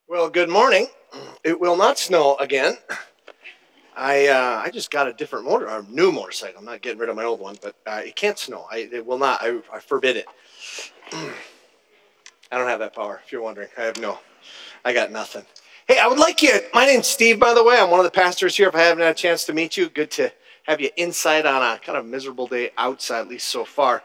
Well, good morning. It will not snow again. I just got a different a new motorcycle. I'm not getting rid of my old one, but it can't snow. It will not. I forbid it. I don't have that power. If you're wondering, I got nothing. Hey, I would like you. My name's Steve, by the way. I'm one of the pastors here. If I haven't had a chance to meet you, good to have you inside on a kind of miserable day outside, at least so far.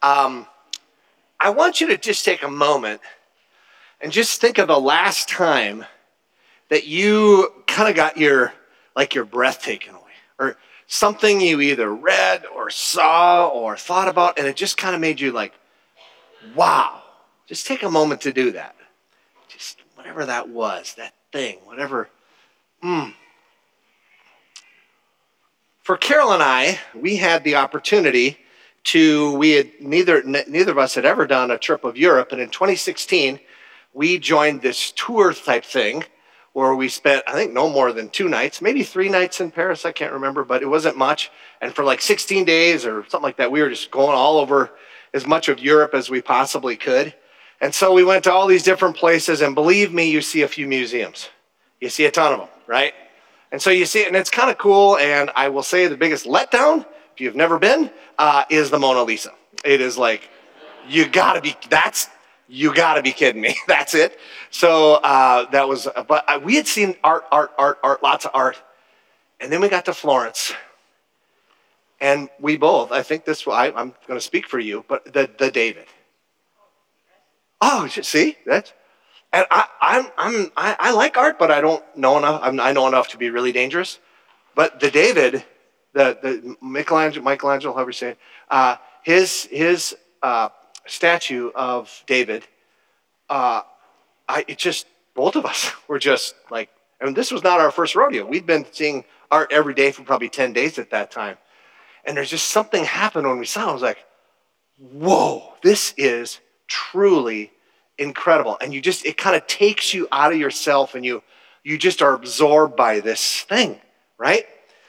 I want you to just take a moment and just think of the last time that you kind of got your breath taken away, or something you either read or saw or thought about, and it just kind of made you like, wow. Just take a moment to do that. Just whatever that was, that thing, whatever. For Carol and I, we had the opportunity neither of us had ever done a trip of Europe, and in 2016, we joined this tour type thing where we spent, I think, no more than 2 nights, maybe 3 nights in Paris, I can't remember, but it wasn't much. And for like 16 days or something like that, we were just going all over as much of Europe as we possibly could. And so we went to all these different places, and believe me, you see a few museums. You see a ton of them, right? And so you see it, and it's kind of cool, and I will say the biggest letdown, if you've never been, is the Mona Lisa. It is like, you gotta be kidding me. That's it. So that was, but we had seen art, lots of art. And then we got to Florence. And we both, I think I'm going to speak for you, but the David. Oh, see, and I like art, but I don't know enough. I know enough to be really dangerous. But the David, the Michelangelo, however you say it, his statue of David, both of us were just like, and this was not our first rodeo. We'd been seeing art every day for probably 10 days at that time. And there's just something happened when we saw it. I was like, whoa, this is truly incredible. And it kind of takes you out of yourself, and you just are absorbed by this thing, right?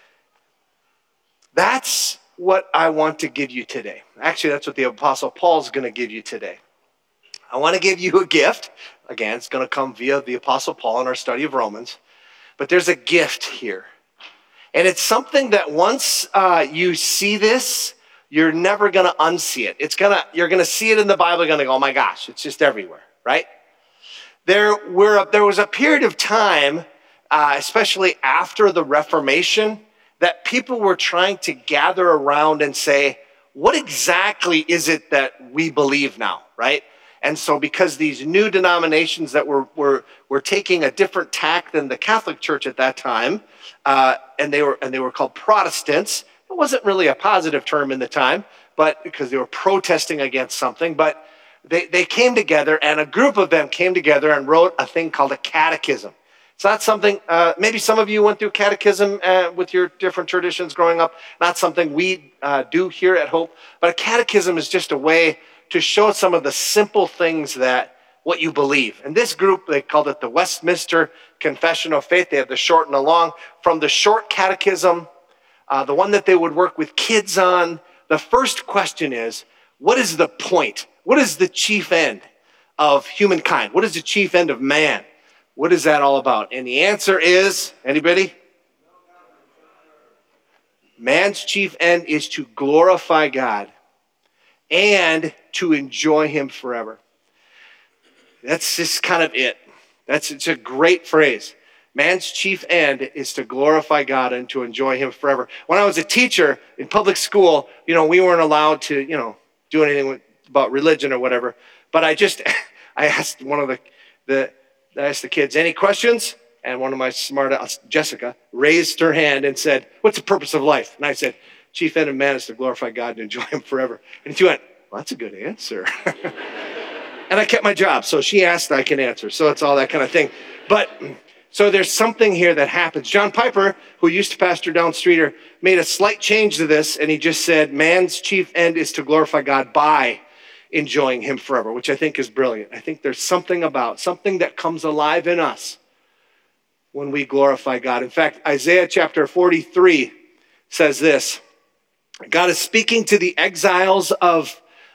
That's what I want to give you today. Actually, that's what the Apostle Paul is going to give you today. I want to give you a gift. Again, it's going to come via the Apostle Paul in our study of Romans. But there's a gift here. And it's something that once you see this, you're never going to unsee it. You're going to see it in the Bible. You're going to go, oh my gosh, it's just everywhere, right? There was a period of time, especially after the Reformation, that people were trying to gather around and say, what exactly is it that we believe now, right? And so because these new denominations that were taking a different tack than the Catholic Church at that time, and they were called Protestants. It wasn't really a positive term in the time, but because they were protesting against something, but they came together, and a group of them came together and wrote a thing called a catechism. It's not something, maybe some of you went through catechism with your different traditions growing up, not something we do here at Hope, but a catechism is just a way to show some of the simple things what you believe. And this group, they called it the Westminster Confession of Faith. They have the short and the long. From the short catechism, the one that they would work with kids on, the first question is, what is the point? What is the chief end of humankind? What is the chief end of man? What is that all about? And the answer is, anybody? Man's chief end is to glorify God and to enjoy him forever. That's just kind of it. It's a great phrase. Man's chief end is to glorify God and to enjoy him forever. When I was a teacher in public school, we weren't allowed to, do anything about religion or whatever. But I asked I asked the kids, any questions? And one of my Jessica, raised her hand and said, what's the purpose of life? And I said, chief end of man is to glorify God and enjoy him forever. And she went, well, that's a good answer. And I kept my job. So she asked, I can answer. So it's all that kind of thing. But so there's something here that happens. John Piper, who used to pastor down Streeter, made a slight change to this. And he just said, man's chief end is to glorify God by enjoying him forever, which I think is brilliant. I think there's something that comes alive in us when we glorify God. In fact, Isaiah chapter 43 says this. God is speaking to the exiles of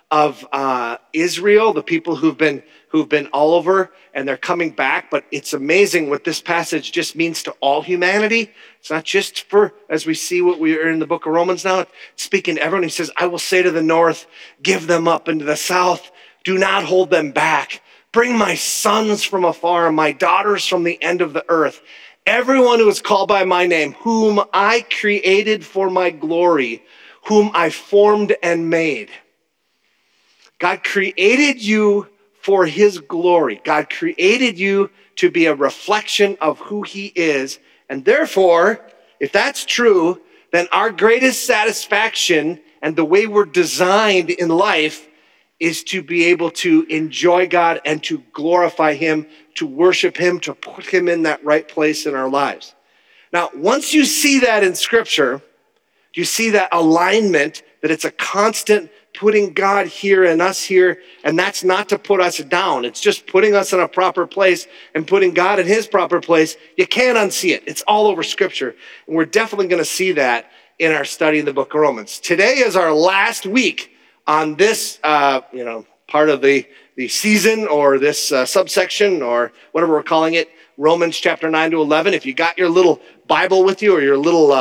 Israel, the people who've been all over, and they're coming back. But it's amazing what this passage just means to all humanity. It's not just for, as we see what we are in the book of Romans now, it's speaking to everyone. He says, I will say to the north, give them up, and to the south, do not hold them back. Bring my sons from afar, my daughters from the end of the earth. Everyone who is called by my name, whom I created for my glory, whom I formed and made. God created you for his glory. God created you to be a reflection of who he is. And therefore, if that's true, then our greatest satisfaction and the way we're designed in life is to be able to enjoy God and to glorify him, to worship him, to put him in that right place in our lives. Now, once you see that in Scripture, you see that alignment, that it's a constant putting God here and us here, and that's not to put us down. It's just putting us in a proper place and putting God in his proper place. You can't unsee it. It's all over Scripture, and we're definitely going to see that in our study in the book of Romans. Today is our last week on this, part of the season, or this subsection, or whatever we're calling it, Romans chapter 9 to 11. If you got your little Bible with you, or your little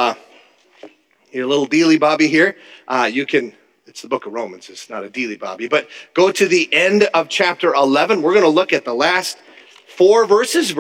dealy bobby here, you can. It's the book of Romans. It's not a dealy bobby, but go to the end of chapter 11. We're going to look at the last 4 verses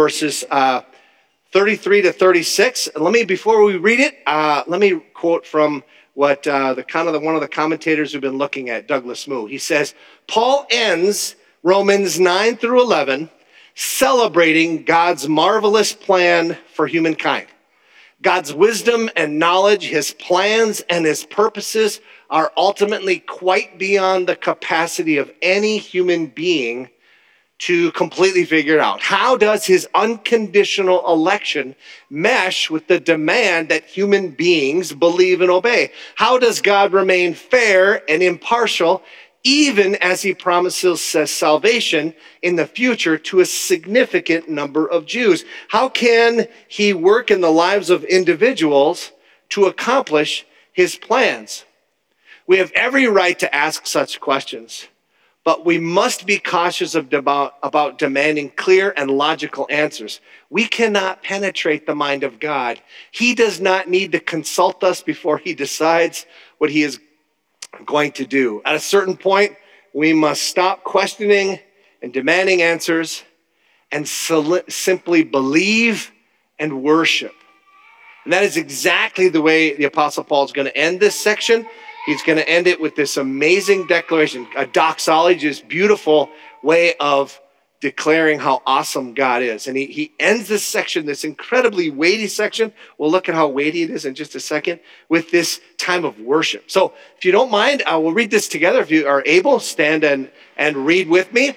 33 to 36. And before we read it, let me quote from what one of the commentators who've been looking at, Douglas Moo. He says, Paul ends Romans 9 through 11 celebrating God's marvelous plan for humankind. God's wisdom and knowledge, his plans and his purposes are ultimately quite beyond the capacity of any human being to completely figure it out. How does his unconditional election mesh with the demand that human beings believe and obey? How does God remain fair and impartial even as he promises salvation in the future to a significant number of Jews? How can he work in the lives of individuals to accomplish his plans? We have every right to ask such questions, but we must be cautious about demanding clear and logical answers. We cannot penetrate the mind of God. He does not need to consult us before he decides what he is going to do. At a certain point, we must stop questioning and demanding answers and simply believe and worship. And that is exactly the way the Apostle Paul is going to end this section. He's going to end it with this amazing declaration, a doxology, this beautiful way of declaring how awesome God is. And he ends this section, this incredibly weighty section. We'll look at how weighty it is in just a second, with this time of worship. So if you don't mind, we'll read this together. If you are able, stand and read with me.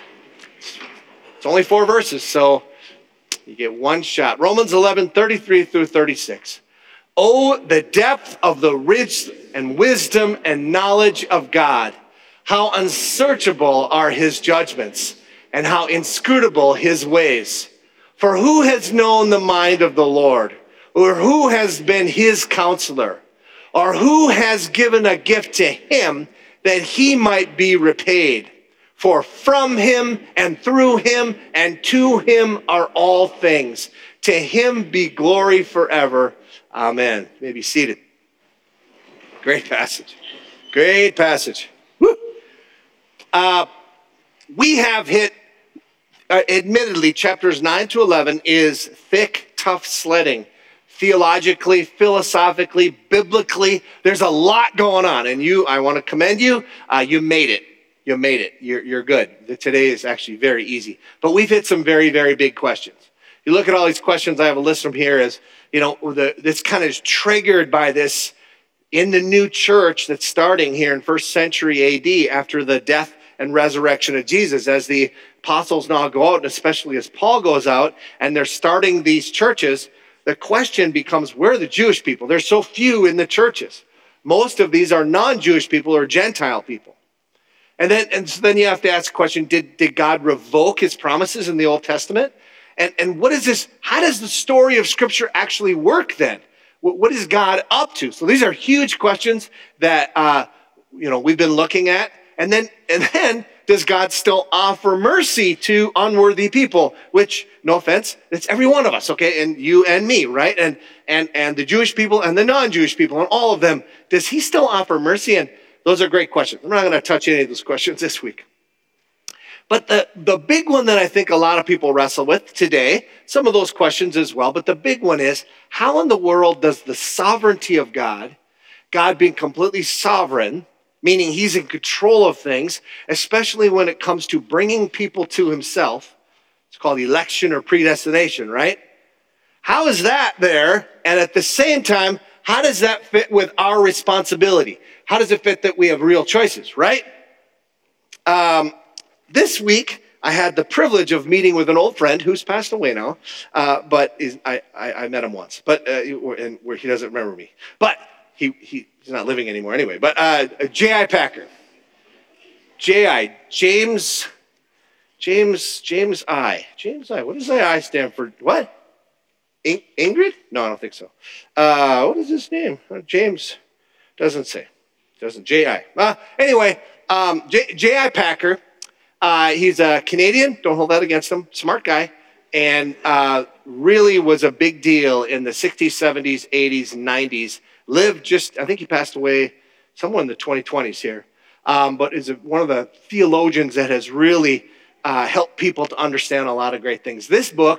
It's only 4 verses, so you get one shot. Romans 11, 33 through 36. Oh, the depth of the rich and wisdom and knowledge of God. How unsearchable are his judgments, and how inscrutable his ways. For who has known the mind of the Lord? Or who has been his counselor? Or who has given a gift to him that he might be repaid? For from him and through him and to him are all things. To him be glory forever. Amen. You may be seated. Great passage. Great passage. Woo. We have hit, admittedly, chapters 9 to 11 is thick, tough sledding. Theologically, philosophically, biblically, there's a lot going on. And I want to commend you. You made it. You made it. You're good. Today is actually very easy. But we've hit some very, very big questions. You look at all these questions, I have a list from here as, this kind of is triggered by this in the new church that's starting here in 1st century AD after the death and resurrection of Jesus. As the apostles now go out, and especially as Paul goes out, and they're starting these churches, the question becomes, where are the Jewish people? There's so few in the churches. Most of these are non-Jewish people or Gentile people. And so then you have to ask the question, did God revoke his promises in the Old Testament? And what is this? How does the story of Scripture actually work then? What is God up to? So these are huge questions that we've been looking at. and then does God still offer mercy to unworthy people? Which, no offense, it's every one of us, okay? And you and me, right? And the Jewish people and the non-Jewish people and all of them. Does he still offer mercy? And those are great questions. I'm not going to touch any of those questions this week. But the big one that I think a lot of people wrestle with today, some of those questions as well, but the big one is, how in the world does the sovereignty of God being completely sovereign, meaning he's in control of things, especially when it comes to bringing people to himself. It's called election or predestination, right? How is that there? And at the same time, how does that fit with our responsibility? How does it fit that we have real choices, right? This week, I had the privilege of meeting with an old friend who's passed away now, but I met him once, but where he doesn't remember me. But he's not living anymore anyway. But J.I. Packer. J.I. James I. James I. What does the I stand for? What? Ingrid? No, I don't think so. What is his name? James doesn't say. Doesn't. J.I. Anyway, J.I. Packer. He's a Canadian. Don't hold that against him. Smart guy. And really was a big deal in the 60s, 70s, 80s, 90s. Lived I think he passed away somewhere in the 2020s here. But is one of the theologians that has really helped people to understand a lot of great things. This book,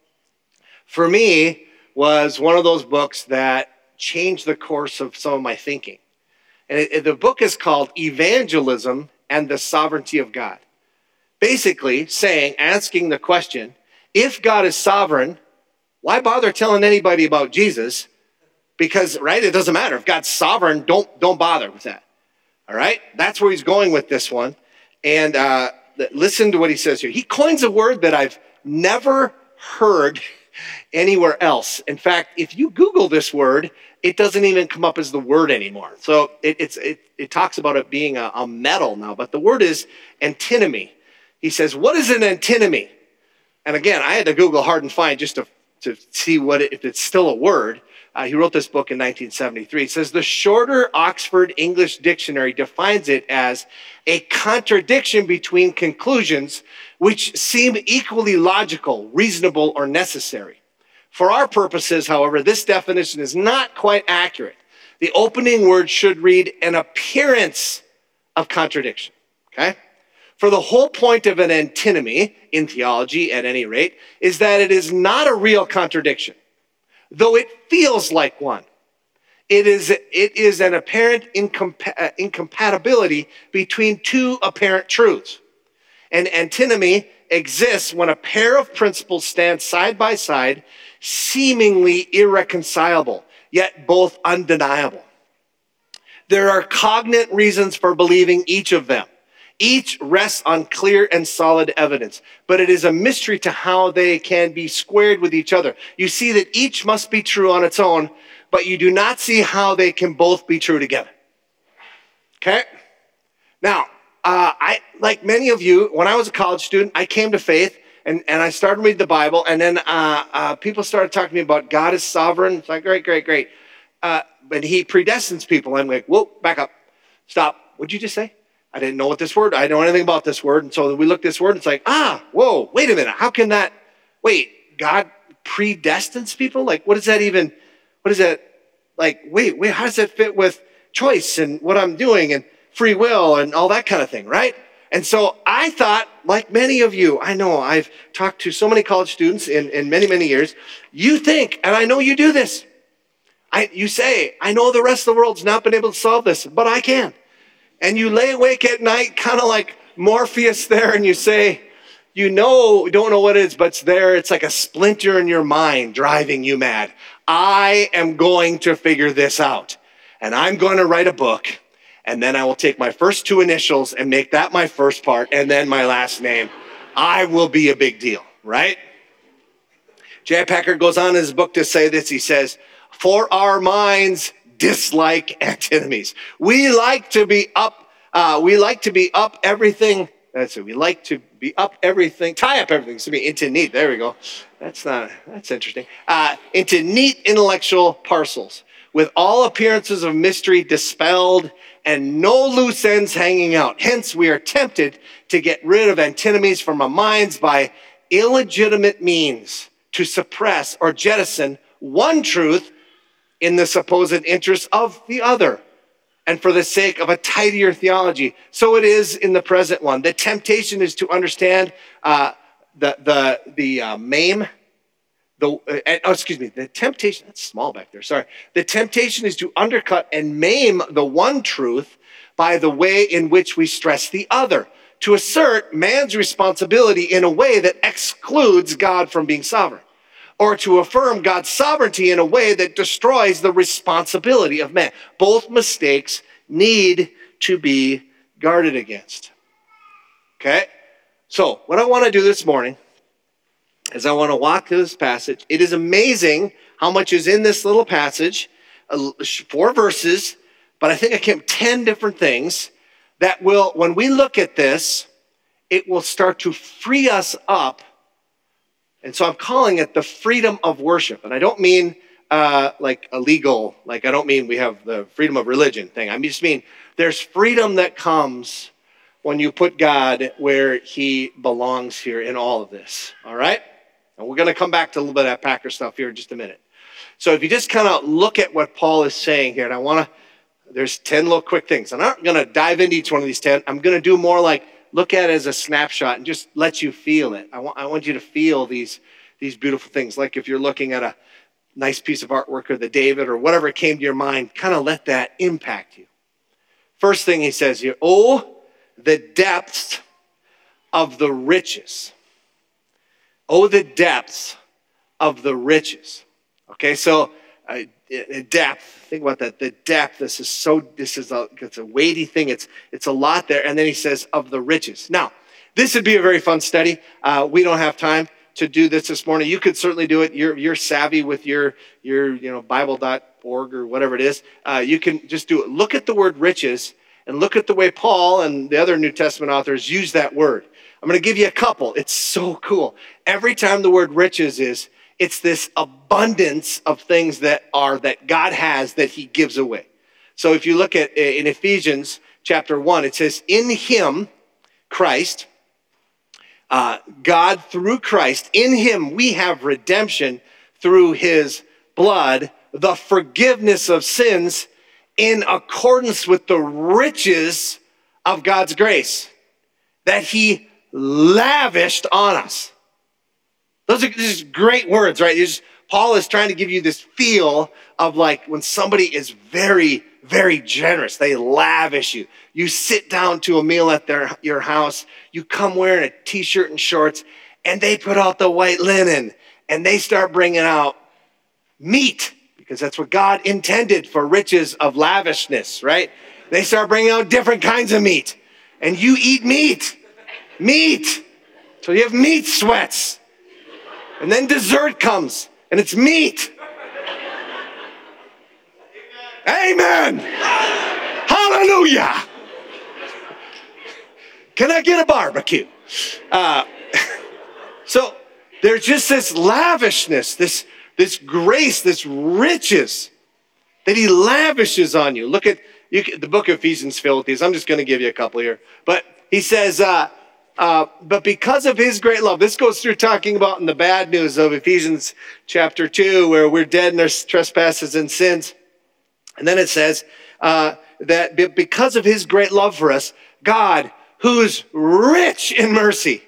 for me, was one of those books that changed the course of some of my thinking. And the book is called Evangelism and the Sovereignty of God. Basically asking the question, if God is sovereign, why bother telling anybody about Jesus? Because, right, it doesn't matter. If God's sovereign, don't bother with that. All right? That's where he's going with this one. And listen to what he says here. He coins a word that I've never heard anywhere else. In fact, if you Google this word, it doesn't even come up as the word anymore. So it talks about it being a metal now, but the word is antinomy. He says, what is an antinomy? And again, I had to Google hard and find just to see if it's still a word. He wrote this book in 1973. It says, the shorter Oxford English Dictionary defines it as a contradiction between conclusions which seem equally logical, reasonable, or necessary. For our purposes, however, this definition is not quite accurate. The opening word should read an appearance of contradiction, okay? For the whole point of an antinomy, in theology at any rate, is that it is not a real contradiction, though it feels like one. It is an apparent incompatibility between two apparent truths. An antinomy exists when a pair of principles stand side by side, seemingly irreconcilable, yet both undeniable. There are cognate reasons for believing each of them. Each rests on clear and solid evidence, but it is a mystery to how they can be squared with each other. You see that each must be true on its own, but you do not see how they can both be true together. Okay? Now, I, like many of you, when I was a college student, I came to faith and I started reading the Bible, and then people started talking to me about God is sovereign. It's like, great. But he predestines people. I'm like, whoa, back up. Stop. What'd you just say? I didn't know I didn't know anything about this word. And so we looked at this word, and it's like, whoa, wait a minute. How can that, God predestines people? Like, what is that, like, wait, how does that fit with choice and what I'm doing and free will and all that kind of thing, right? And so I thought, like many of you, I know I've talked to so many college students in many, many years, you think, and I know you do this, you say, I know the rest of the world's not been able to solve this, but I can. And you lay awake at night, kind of like Morpheus there, and you say, don't know what it is, but it's there. It's like a splinter in your mind driving you mad. I am going to figure this out. And I'm going to write a book. And then I will take my first two initials and make that my first part, and then my last name. I will be a big deal, right? J.I. Packer goes on in his book to say this. He says, for our minds dislike antinomies. We like to be up everything. That's it. We like to be up everything, tie up everything. So into neat. There we go. That's interesting. Into neat intellectual parcels, with all appearances of mystery dispelled and no loose ends hanging out. Hence, we are tempted to get rid of antinomies from our minds by illegitimate means to suppress or jettison one truth in the supposed interest of the other, and for the sake of a tidier theology. So it is in the present one. The temptation is to understand the temptation, that's small back there, sorry. The temptation is to undercut and maim the one truth by the way in which we stress the other, to assert man's responsibility in a way that excludes God from being sovereign, or to affirm God's sovereignty in a way that destroys the responsibility of man. Both mistakes need to be guarded against. Okay? So, what I want to do this morning is I want to walk through this passage. It is amazing how much is in this little passage, 4 verses, but I think I came 10 different things that will, when we look at this, it will start to free us up. And so I'm calling it the freedom of worship. And I don't mean like illegal, like I don't mean we have the freedom of religion thing. I just mean there's freedom that comes when you put God where he belongs here in all of this. All right? And we're going to come back to a little bit of that Packer stuff here in just a minute. So if you just kind of look at what Paul is saying here, and there's 10 little quick things. I'm not going to dive into each one of these 10. I'm going to do more like look at it as a snapshot and just let you feel it. I want you to feel these beautiful things. Like if you're looking at a nice piece of artwork or the David or whatever came to your mind, kind of let that impact you. First thing he says here, oh, the depths of the riches. Oh, the depths of the riches. Okay, so depth. Think about that. The depth. It's a weighty thing. It's a lot there. And then he says of the riches. Now, this would be a very fun study. We don't have time to do this morning. You could certainly do it. You're savvy with your Bible.org or whatever it is. You can just do it. Look at the word riches and look at the way Paul and the other New Testament authors use that word. I'm going to give you a couple. It's so cool. Every time the word riches it's this abundance of things that God has that he gives away. So if you look at in Ephesians chapter 1, it says, in him, Christ, God through Christ, in him we have redemption through his blood, the forgiveness of sins in accordance with the riches of God's grace that he lavished on us. Those are just great words, right? Paul is trying to give you this feel of like when somebody is very, very generous. They lavish you. You sit down to a meal at your house. You come wearing a t-shirt and shorts, and they put out the white linen, and they start bringing out meat, because that's what God intended for riches of lavishness, right? They start bringing out different kinds of meat, and you eat meat. Meat. So you have meat sweats. And then dessert comes, and it's meat. Amen. Hallelujah. Can I get a barbecue? So there's just this lavishness, this grace, this riches that he lavishes on you. Look at the book of Ephesians filled with these. I'm just going to give you a couple here. But he says, but because of his great love, this goes through talking about in the bad news of Ephesians chapter 2, where we're dead in our trespasses and sins. And then it says that because of his great love for us, God, who's rich in mercy,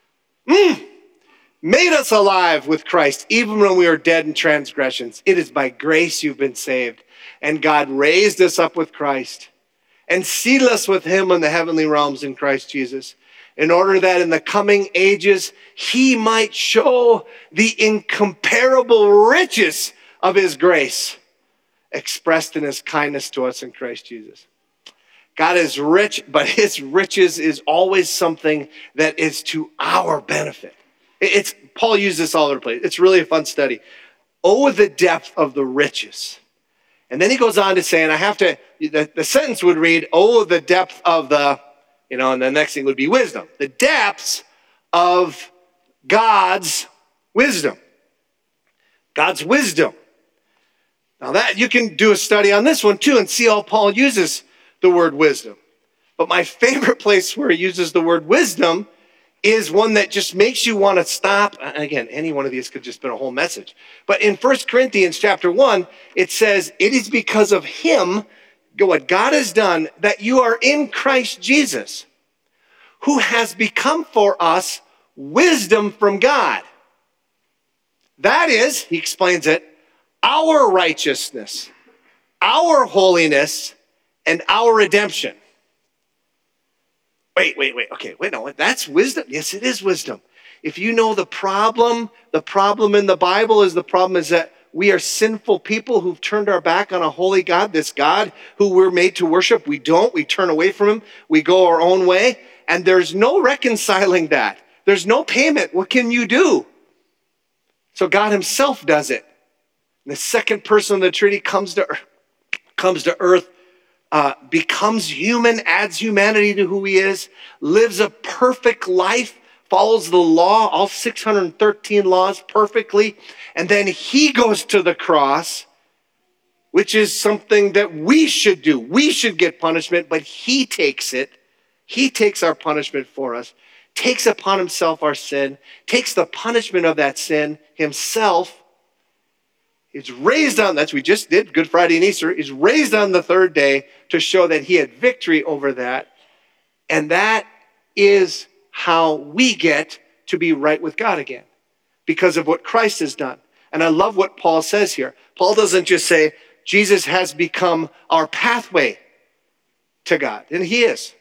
made us alive with Christ, even when we were dead in transgressions. It is by grace you've been saved. And God raised us up with Christ and seated us with him in the heavenly realms in Christ Jesus, in order that in the coming ages, he might show the incomparable riches of his grace expressed in his kindness to us in Christ Jesus. God is rich, but his riches is always something that is to our benefit. Paul uses this all over the place. It's really a fun study. Oh, the depth of the riches. And then he goes on to say, and the sentence would read, oh, the depth of the, and the next thing would be wisdom. The depths of God's wisdom. God's wisdom. Now that you can do a study on this one too and see how Paul uses the word wisdom. But my favorite place where he uses the word wisdom is one that just makes you want to stop. Again, any one of these could just been a whole message. But in 1 Corinthians chapter 1, it says, it is because of him, what God has done, that you are in Christ Jesus, who has become for us wisdom from God. That is, he explains it, our righteousness, our holiness, and our redemption. Wait. Okay, no, that's wisdom. Yes, it is wisdom. If you know the problem in the Bible is that we are sinful people who've turned our back on a holy God, this God who we're made to worship. We don't. We turn away from him. We go our own way. And there's no reconciling that. There's no payment. What can you do? So God himself does it. And the second person of the Trinity comes to earth, becomes human, adds humanity to who he is, lives a perfect life, follows the law, all 613 laws perfectly, and then he goes to the cross, which is something that we should do. We should get punishment, but he takes it. He takes our punishment for us, takes upon himself our sin, takes the punishment of that sin himself. He's raised on, that's what we just did, Good Friday and Easter. He's raised on the third day to show that he had victory over that. And that is how we get to be right with God again, because of what Christ has done. And I love what Paul says here. Paul doesn't just say, Jesus has become our pathway to God. And he is.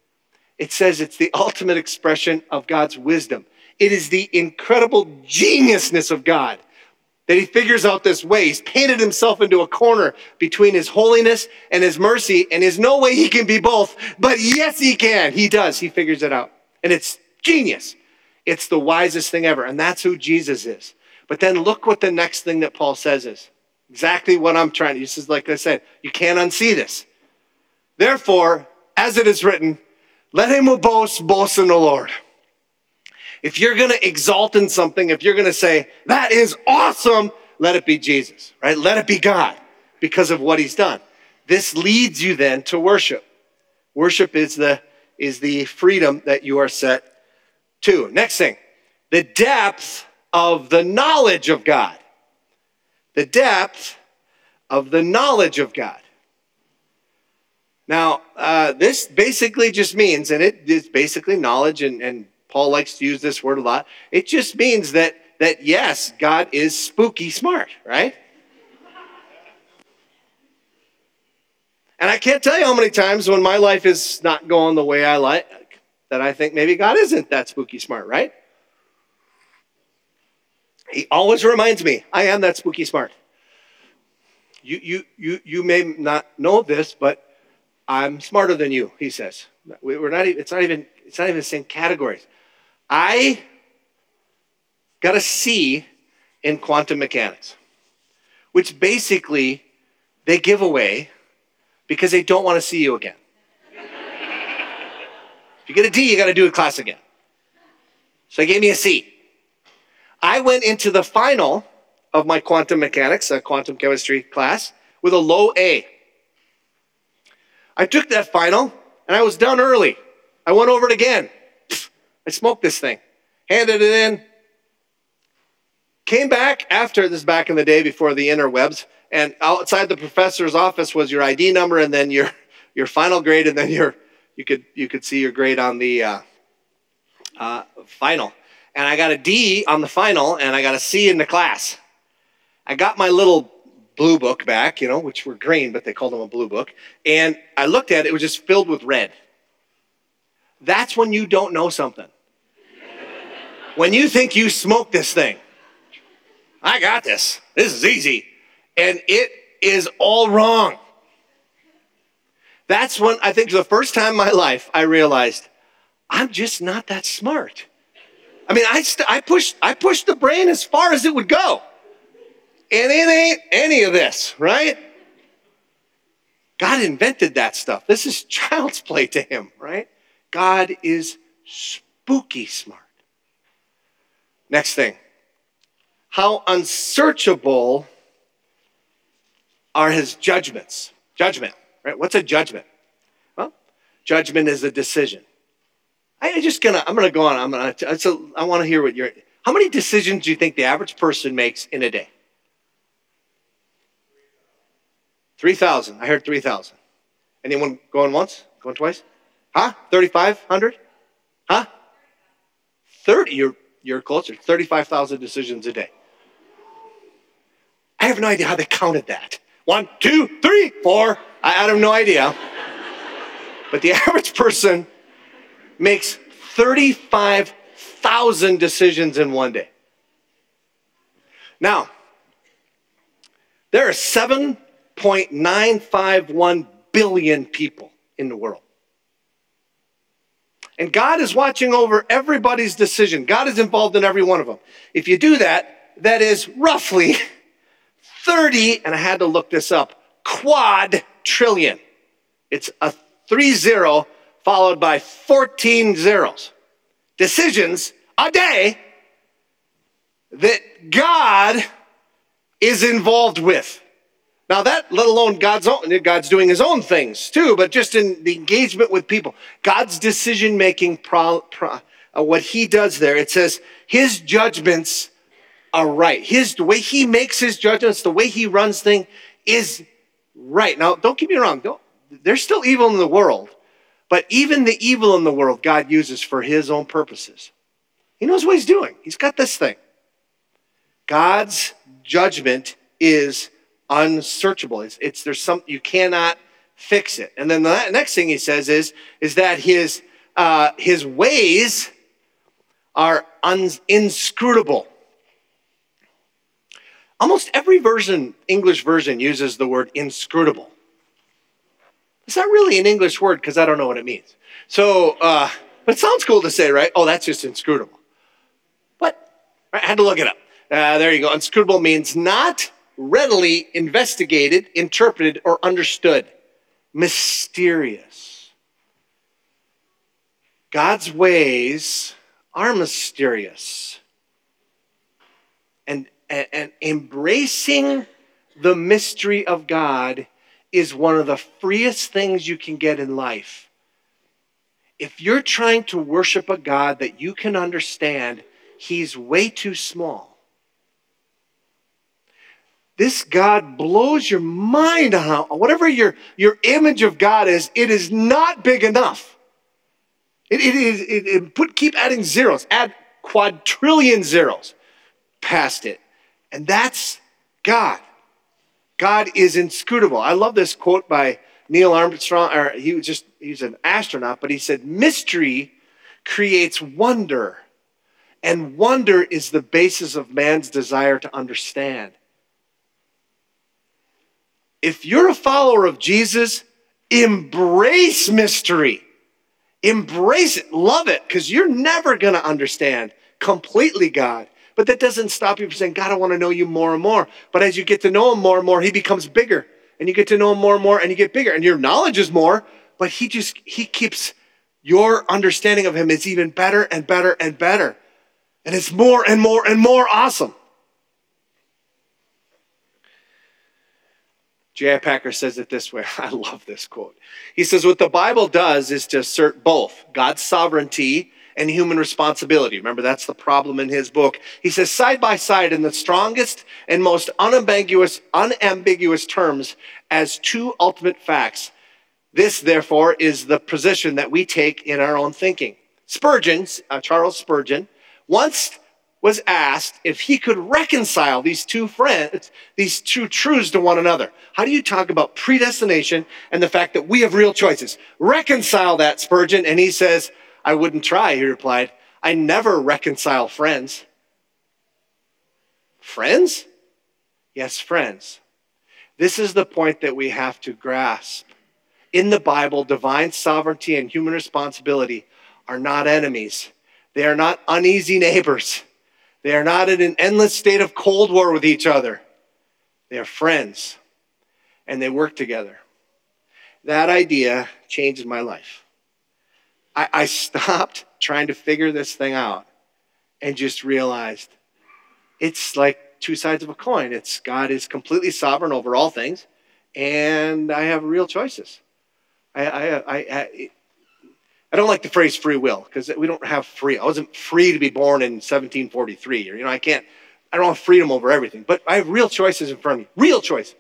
It says it's the ultimate expression of God's wisdom. It is the incredible geniusness of God that he figures out this way. He's painted himself into a corner between his holiness and his mercy, and there's no way he can be both. But yes, he can. He does. He figures it out. And it's genius. It's the wisest thing ever. And that's who Jesus is. But then look what the next thing that Paul says is. Exactly what I'm trying to. This is like I said, you can't unsee this. Therefore, as it is written, let him who boasts, boast in the Lord. If you're going to exalt in something, if you're going to say, that is awesome, let it be Jesus, right? Let it be God because of what he's done. This leads you then to worship. Worship is the freedom that you are set to. Next thing, the depth of the knowledge of God. The depth of the knowledge of God. Now, this basically just means, and it is basically knowledge, and Paul likes to use this word a lot. It just means that yes, God is spooky smart, right? And I can't tell you how many times when my life is not going the way I like, that I think maybe God isn't that spooky smart, right? He always reminds me, I am that spooky smart. You may not know this, but I'm smarter than you, he says. It's not even the same categories. I got a C in quantum mechanics, which basically they give away because they don't want to see you again. If you get a D, you got to do a class again. So they gave me a C. I went into the final of my quantum mechanics, a quantum chemistry class, with a low A. I took that final, and I was done early. I went over it again. I smoked this thing, handed it in, came back after, this back in the day before the interwebs, and outside the professor's office was your ID number and then your final grade, and then you could see your grade on the final. And I got a D on the final, and I got a C in the class. I got my little blue book back, which were green, but they called them a blue book. And I looked at it, it was just filled with red. That's when you don't know something. When you think you smoked this thing. I got this. This is easy. And it is all wrong. That's when I think for the first time in my life, I realized I'm just not that smart. I mean, I pushed the brain as far as it would go. And it ain't any of this, right? God invented that stuff. This is child's play to him, right? God is spooky smart. Next thing. How unsearchable are his judgments? Judgment, right? What's a judgment? Judgment is a decision. I'm going to go on. I want to hear how many decisions do you think the average person makes in a day? 3,000. I heard 3,000. Anyone going once? Going twice? Huh? 3,500? Huh? 30. You're closer. 35,000 decisions a day. I have no idea how they counted that. 1, 2, 3, 4. I have no idea. But the average person makes 35,000 decisions in one day. Now, there are 7.951 billion people in the world. And God is watching over everybody's decision. God is involved in every one of them. If you do that, that is roughly 30, and I had to look this up, quadrillion. It's a 30 followed by 14 zeros. Decisions a day that God is involved with. Now that, let alone God's doing his own things too, but just in the engagement with people, God's decision-making, what he does there, it says his judgments are right. The way he makes his judgments, the way he runs things is right. Now, don't get me wrong. There's still evil in the world, but even the evil in the world, God uses for his own purposes. He knows what he's doing. He's got this thing. God's judgment is unsearchable. There's something you cannot fix it. And then the next thing he says is that his ways are inscrutable. Almost every English version uses the word inscrutable. It's not really an English word because I don't know what it means. So, but it sounds cool to say, right? Oh, that's just inscrutable. But I had to look it up. There you go. Inscrutable means not readily investigated, interpreted, or understood. Mysterious. God's ways are mysterious. And embracing the mystery of God is one of the freest things you can get in life. If you're trying to worship a God that you can understand, he's way too small. This God blows your mind on how, whatever your image of God is, it is not big enough. Keep adding zeros, add quadrillion zeros past it. And that's God. God is inscrutable. I love this quote by Neil Armstrong, he's an astronaut, but he said, mystery creates wonder, and wonder is the basis of man's desire to understand. If you're a follower of Jesus, embrace mystery. Embrace it. Love it, because you're never going to understand completely God. But that doesn't stop you from saying, God, I want to know you more and more. But as you get to know him more and more, he becomes bigger. And you get to know him more and more, and you get bigger. And your knowledge is more, but he keeps your understanding of him is even better and better and better. And it's more and more and more awesome. J.I. Packer says it this way. I love this quote. He says, what the Bible does is to assert both God's sovereignty and human responsibility. Remember, that's the problem in his book. He says, side by side in the strongest and most unambiguous terms as two ultimate facts. This, therefore, is the position that we take in our own thinking. Charles Spurgeon, once was asked if he could reconcile these two truths to one another. How do you talk about predestination and the fact that we have real choices? Reconcile that, Spurgeon. And he says, I wouldn't try, he replied. I never reconcile friends. Friends? Yes, friends. This is the point that we have to grasp. In the Bible, divine sovereignty and human responsibility are not enemies. They are not uneasy neighbors. They are not in an endless state of cold war with each other. They are friends, and they work together. That idea changed my life. I stopped trying to figure this thing out and just realized it's like two sides of a coin. God is completely sovereign over all things, and I have real choices. I don't like the phrase free will because we don't have free. I wasn't free to be born in 1743. Or, I don't have freedom over everything. But I have real choices in front of me. Real choices.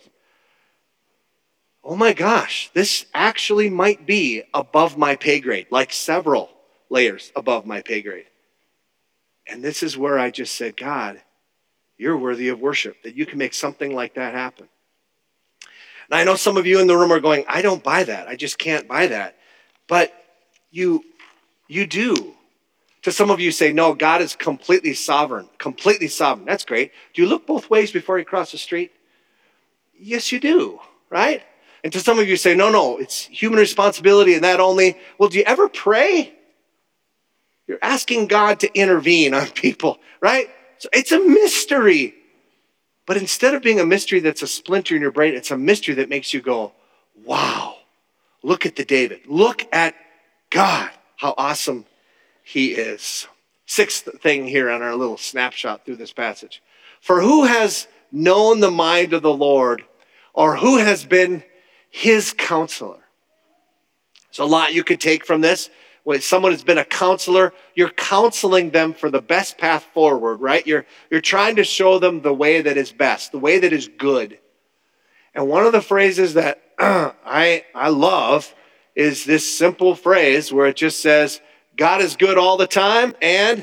Oh my gosh, this actually might be above my pay grade, like several layers above my pay grade. And this is where I just said, God, you're worthy of worship, that you can make something like that happen. And I know some of you in the room are going, I don't buy that. I just can't buy that. But you do. To some of you say, no, God is completely sovereign. Completely sovereign. That's great. Do you look both ways before you cross the street? Yes, you do, right? And to some of you say, no, it's human responsibility and that only. Well, do you ever pray? You're asking God to intervene on people, right? So it's a mystery. But instead of being a mystery that's a splinter in your brain, it's a mystery that makes you go, wow, look at the David. Look at God, how awesome he is. Sixth thing here on our little snapshot through this passage. For who has known the mind of the Lord, or who has been his counselor? There's a lot you could take from this. When someone has been a counselor, you're counseling them for the best path forward, right? You're trying to show them the way that is best, the way that is good. And one of the phrases that I love is this simple phrase where it just says, God is good all the time, and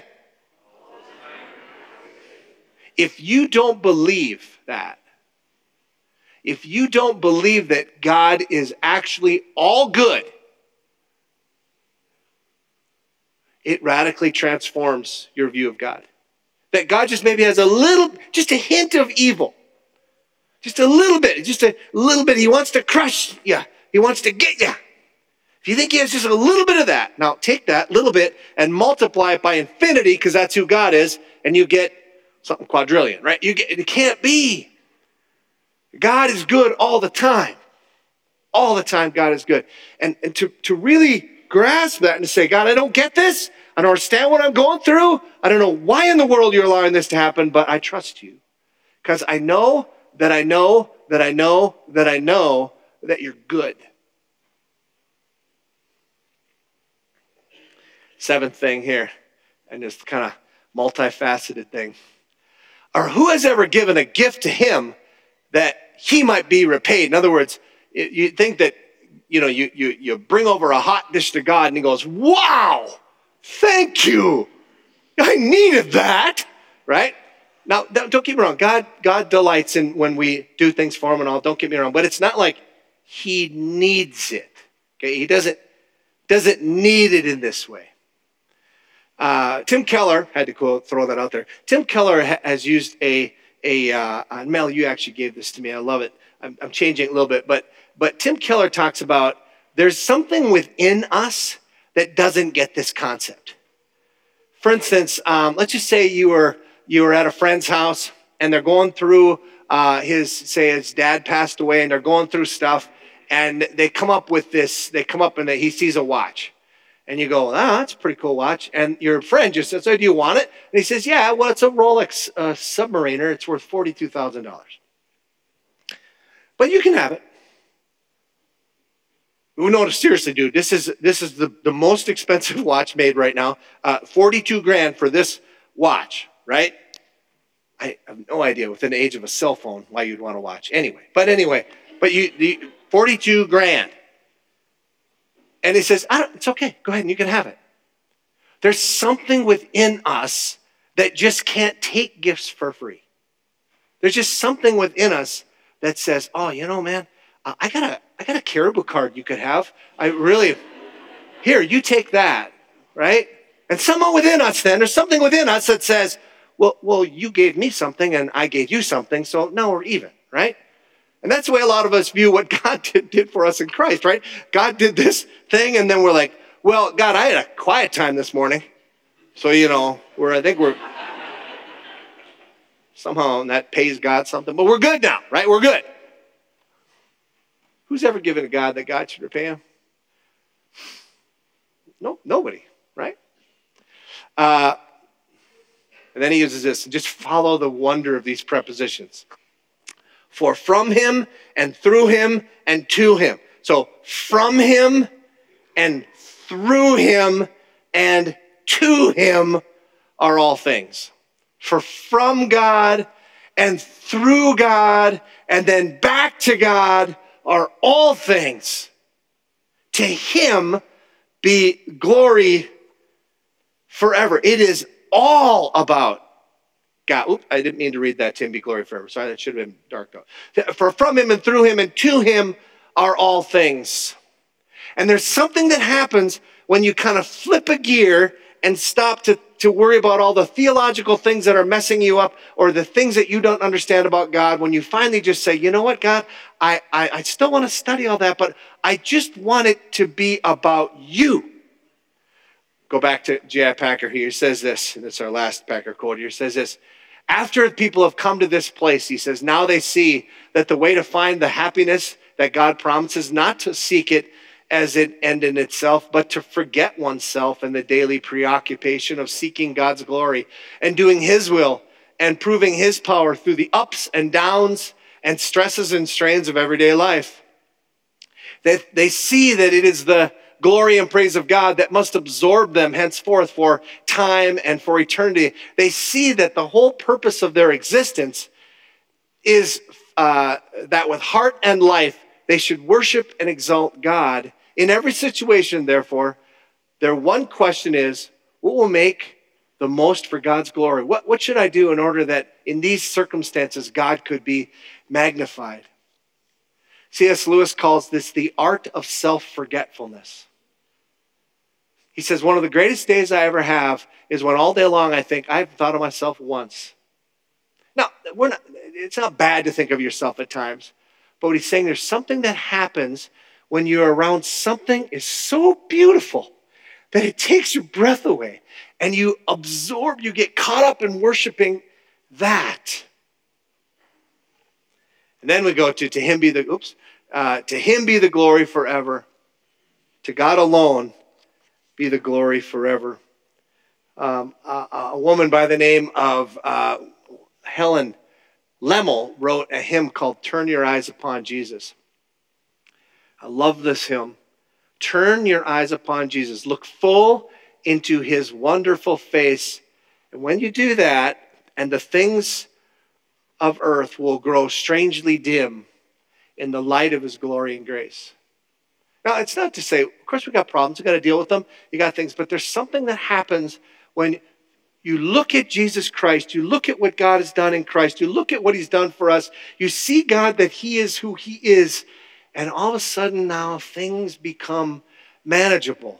if you don't believe that, if you don't believe that God is actually all good, it radically transforms your view of God. That God just maybe has just a hint of evil. Just a little bit. He wants to crush you. He wants to get you. If you think he has just a little bit of that, now take that little bit and multiply it by infinity, because that's who God is, and you get something quadrillion, right? It can't be. God is good all the time. All the time, God is good. And to really grasp that and to say, God, I don't get this. I don't understand what I'm going through. I don't know why in the world you're allowing this to happen, but I trust you. Because I know that I know that I know that I know that you're good. Seventh thing here, and this kind of multifaceted thing. Or who has ever given a gift to him that he might be repaid? In other words, you think that, you bring over a hot dish to God and he goes, wow, thank you. I needed that, right? Now, don't get me wrong. God delights in when we do things for him and all. Don't get me wrong. But it's not like he needs it. Okay, he doesn't need it in this way. Tim Keller, had to throw that out there. Tim Keller has used Mel, you actually gave this to me. I love it. I'm changing it a little bit. But Tim Keller talks about there's something within us that doesn't get this concept. For instance, let's just say you were at a friend's house and they're going through his dad passed away and they're going through stuff and they come up and he sees a watch. And you go, that's a pretty cool watch. And your friend just says, do you want it? And he says, yeah, well, it's a Rolex Submariner. It's worth $42,000. But you can have it. No, seriously, dude, this is the most expensive watch made right now. $42,000 for this watch, right? I have no idea within the age of a cell phone why you'd want to watch. But you $42,000. And he says, it's okay. Go ahead and you can have it. There's something within us that just can't take gifts for free. There's just something within us that says, oh, man, I got a Caribou card you could have. Here, you take that, right? And someone within us there's something within us that says, well, you gave me something and I gave you something, so now we're even, right? And that's the way a lot of us view what God did for us in Christ, right? God did this thing, and then we're like, well, God, I had a quiet time this morning. So, I think we're somehow that pays God something. But we're good now, right? We're good. Who's ever given to God that God should repay him? No, nobody, right? And then he uses this, just follow the wonder of these prepositions. For from him and through him and to him. So from him and through him and to him are all things. For from God and through God and then back to God are all things. To him be glory forever. It is all about God. Oops, I didn't mean to read that. To him be glory forever. Sorry, that should have been dark though. For from him and through him and to him are all things. And there's something that happens when you kind of flip a gear and stop to worry about all the theological things that are messing you up or the things that you don't understand about God. When you finally just say, you know what, God, I still want to study all that, but I just want it to be about you. Go back to J.I. Packer here. He says this, and it's our last Packer quote here. He says this, after people have come to this place, he says, now they see that the way to find the happiness that God promises, not to seek it as an end in itself, but to forget oneself in the daily preoccupation of seeking God's glory and doing his will and proving his power through the ups and downs and stresses and strains of everyday life. They see that it is the glory and praise of God that must absorb them henceforth for time and for eternity. They see that the whole purpose of their existence is that with heart and life, they should worship and exalt God. In every situation, therefore, their one question is, what will make the most for God's glory? What should I do in order that in these circumstances, God could be magnified? C.S. Lewis calls this the art of self-forgetfulness. He says, one of the greatest days I ever have is when all day long I think, I've thought of myself once. Now, it's not bad to think of yourself at times, but what he's saying, there's something that happens when you're around something is so beautiful that it takes your breath away and you absorb, you get caught up in worshiping that. And then we go to him be the glory forever. To God alone be the glory forever. A woman by the name of Helen Lemmel wrote a hymn called Turn Your Eyes Upon Jesus. I love this hymn. Turn your eyes upon Jesus. Look full into his wonderful face. And when you do that, and the things of earth will grow strangely dim in the light of his glory and grace. Now, it's not to say, of course, we got problems. We got to deal with them. You got things. But there's something that happens when you look at Jesus Christ, you look at what God has done in Christ, you look at what he's done for us, you see God that he is who he is, and all of a sudden now things become manageable.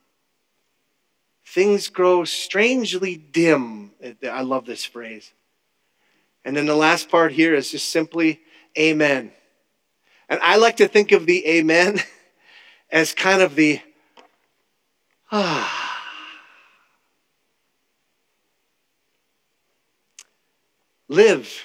Things grow strangely dim. I love this phrase. And then the last part here is just simply amen. And I like to think of the amen as kind of the Live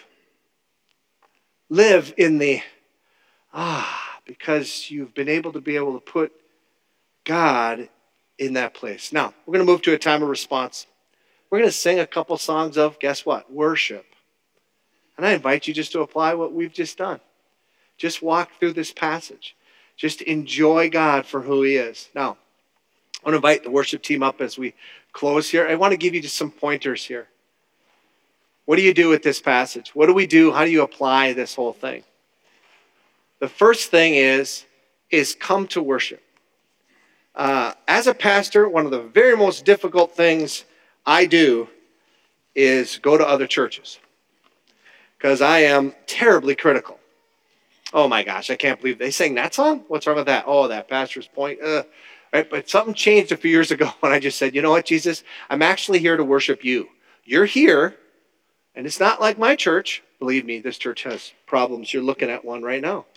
in the because you've been able to put God in that place. Now, we're going to move to a time of response. We're going to sing a couple songs of, guess what? Worship. And I invite you just to apply what we've just done. Just walk through this passage. Just enjoy God for who he is. Now, I want to invite the worship team up as we close here. I want to give you just some pointers here. What do you do with this passage? What do we do? How do you apply this whole thing? The first thing is come to worship. As a pastor, one of the very most difficult things I do is go to other churches because I am terribly critical. Oh my gosh, I can't believe they sang that song? What's wrong with that? Oh, that pastor's point. Right? But something changed a few years ago when I just said, you know what, Jesus? I'm actually here to worship you. You're here, and it's not like my church. Believe me, this church has problems. You're looking at one right now.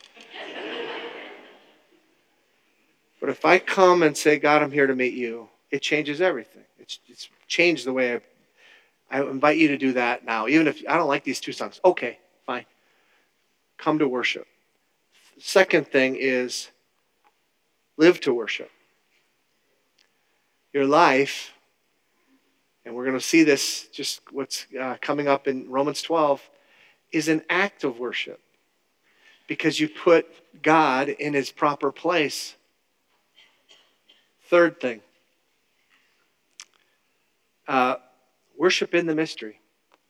But if I come and say, God, I'm here to meet you, it changes everything. It's changed the way I invite you to do that now. Even if I don't like these two songs. Okay, fine. Come to worship. Second thing is live to worship. Your life, and we're going to see this, just what's coming up in Romans 12, is an act of worship. Because you put God in his proper place Third thing, worship in the mystery.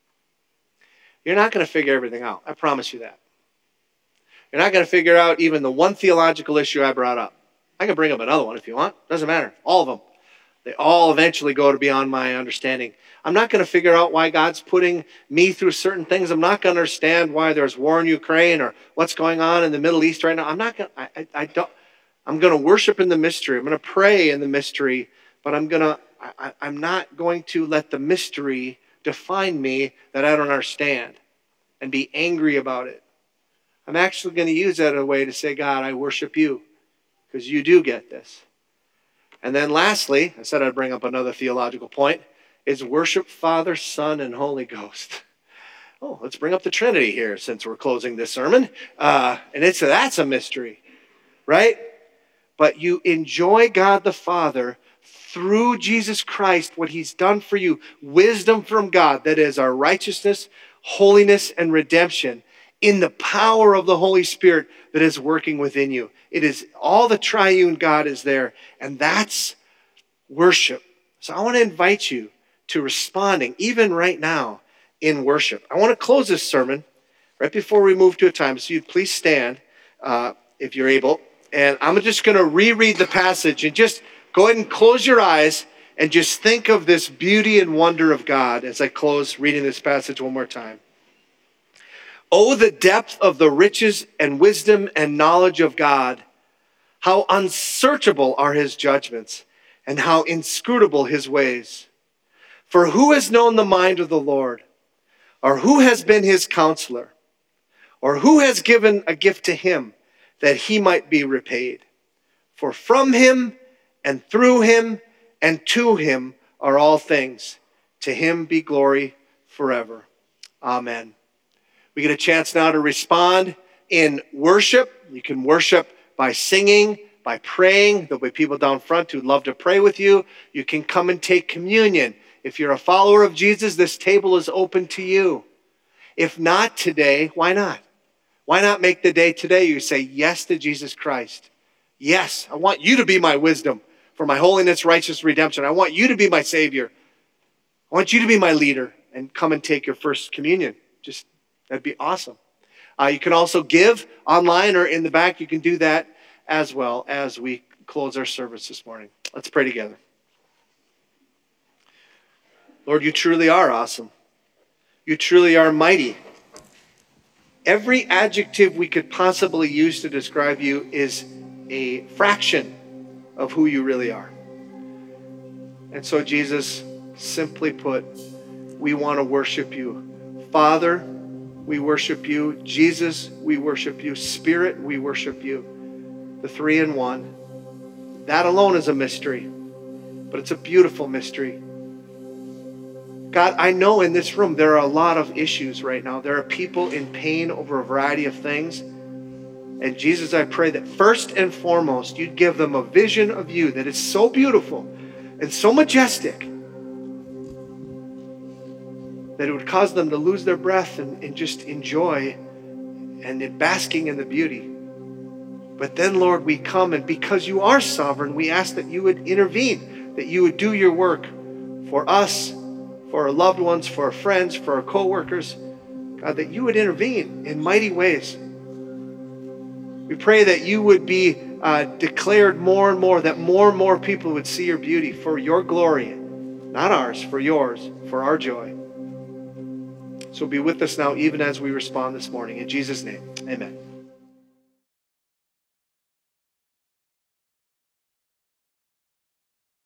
You're not going to figure everything out. I promise you that. You're not going to figure out even the one theological issue I brought up. I can bring up another one if you want. Doesn't matter. All of them. They all eventually go to beyond my understanding. I'm not going to figure out why God's putting me through certain things. I'm not going to understand why there's war in Ukraine or what's going on in the Middle East right now. I'm not going to, I'm going to worship in the mystery. I'm going to pray in the mystery, but I'm not going to let the mystery define me that I don't understand and be angry about it. I'm actually going to use that in a way to say, God, I worship you because you do get this. And then lastly, I said I'd bring up another theological point, is worship Father, Son, and Holy Ghost. Oh, let's bring up the Trinity here since we're closing this sermon. And that's a mystery, right? But you enjoy God the Father through Jesus Christ, what he's done for you, wisdom from God, that is our righteousness, holiness, and redemption, in the power of the Holy Spirit that is working within you. It is all the triune God is there, and that's worship. So I want to invite you to responding, even right now, in worship. I want to close this sermon right before we move to a time, so you'd please stand if you're able. And I'm just going to reread the passage and just go ahead and close your eyes and just think of this beauty and wonder of God as I close reading this passage one more time. Oh, the depth of the riches and wisdom and knowledge of God. How unsearchable are his judgments and how inscrutable his ways. For who has known the mind of the Lord? Or who has been his counselor? Or who has given a gift to him that he might be repaid? For from him and through him and to him are all things. To him be glory forever. Amen. We get a chance now to respond in worship. You can worship by singing, by praying. There'll be people down front who'd love to pray with you. You can come and take communion. If you're a follower of Jesus, this table is open to you. If not today, why not? Why not make the day today you say yes to Jesus Christ? Yes, I want you to be my wisdom for my holiness, righteousness, redemption. I want you to be my Savior. I want you to be my leader, and come and take your first communion. That'd be awesome. You can also give online or in the back. You can do that as well as we close our service this morning. Let's pray together. Lord, you truly are awesome. You truly are mighty. Every adjective we could possibly use to describe you is a fraction of who you really are. And so, Jesus, simply put, we want to worship you. Father, we worship you. Jesus, we worship you. Spirit, we worship you. The three in one. That alone is a mystery, but it's a beautiful mystery. God, I know in this room there are a lot of issues right now. There are people in pain over a variety of things. And Jesus, I pray that first and foremost, you'd give them a vision of you that is so beautiful and so majestic that it would cause them to lose their breath and just enjoy and in basking in the beauty. But then, Lord, we come, and because you are sovereign, we ask that you would intervene, that you would do your work for us, for our loved ones, for our friends, for our co-workers. God, that you would intervene in mighty ways. We pray that you would be declared more and more people would see your beauty for your glory, not ours, for yours, for our joy. So be with us now, even as we respond this morning. In Jesus' name, amen.